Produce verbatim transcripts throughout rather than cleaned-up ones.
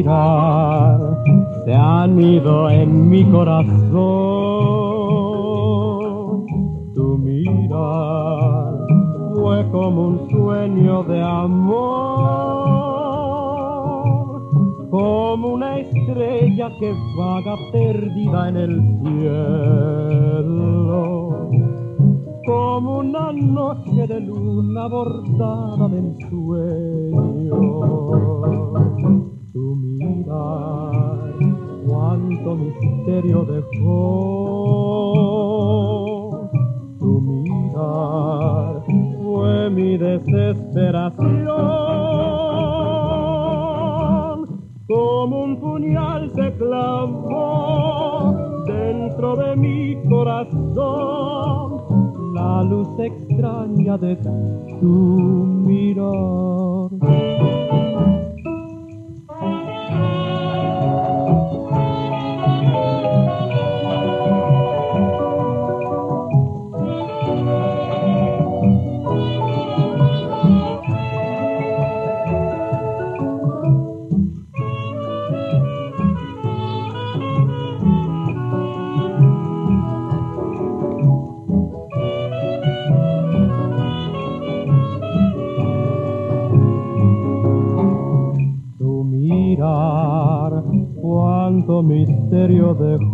mirar se han ido en mi corazón. Tu mirar fue como un sueño de amor, como una estrella que vaga perdida en el cielo, como una noche de luna bordada de ensueño. Tu mirar, cuánto misterio dejó. Tu mirar fue mi desesperación, como un puñal se clavó dentro de mi corazón la luz extraña de tu mirar. Cuánto misterio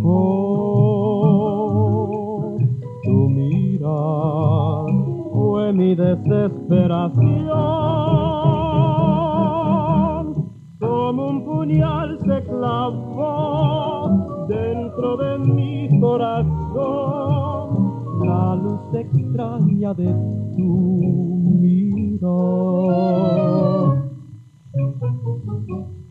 dejó. Tu mirar fue mi desesperación, como un puñal se clavó dentro de mi corazón la luz extraña de tu mirar.